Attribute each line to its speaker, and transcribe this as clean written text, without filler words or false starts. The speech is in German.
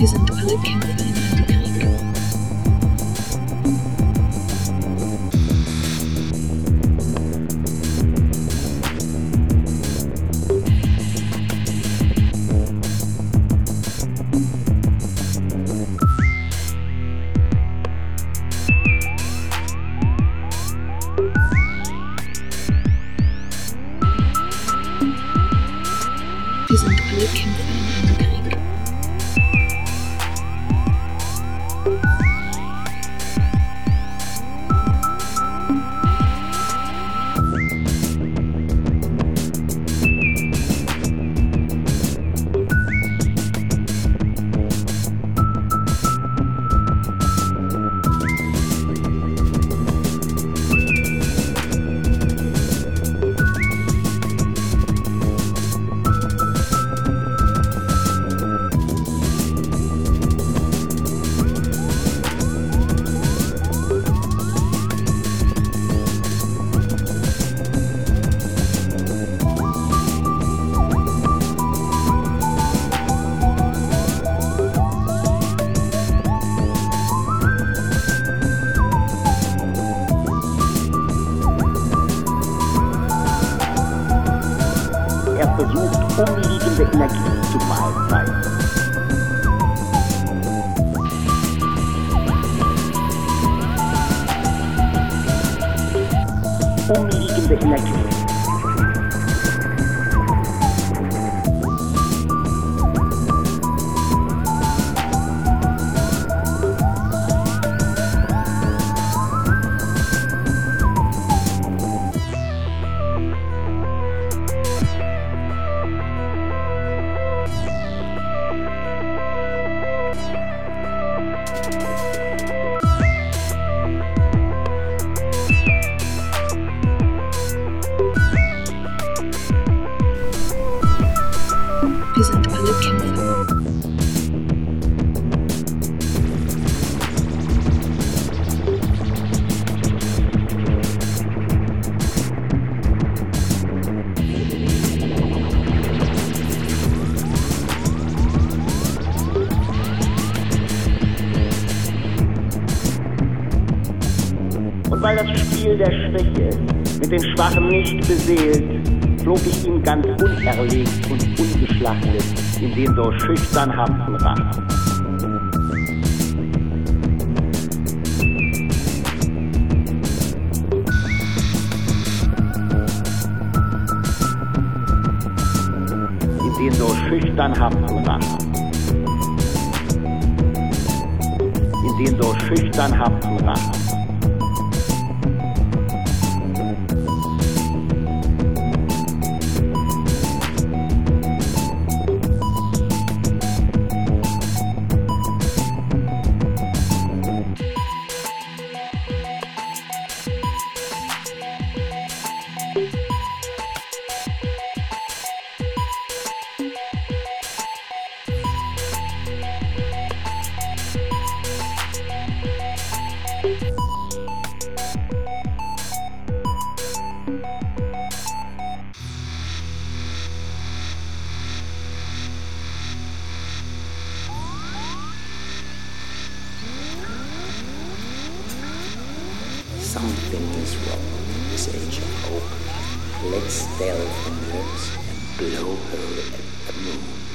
Speaker 1: Wir sind alle Kämpfer in einem Krieg. Wir sind alle Kämpfer in einem Krieg.
Speaker 2: Er versucht, umliegende Energie zu verhalten. Umliegende Energie.
Speaker 1: Wir sind alle Kämpfer.
Speaker 2: Und weil das Spiel der Schwäche mit den Schwachen nicht beseelt, flog ich ihm ganz unerlegt und ungeschlachtet in den so schüchternhaften Rachen. In den so schüchternhaften Rachen. In den so schüchternhaften Rachen.
Speaker 3: Something is wrong in this age of hope. Let's delve in the earth and blow her at the moon.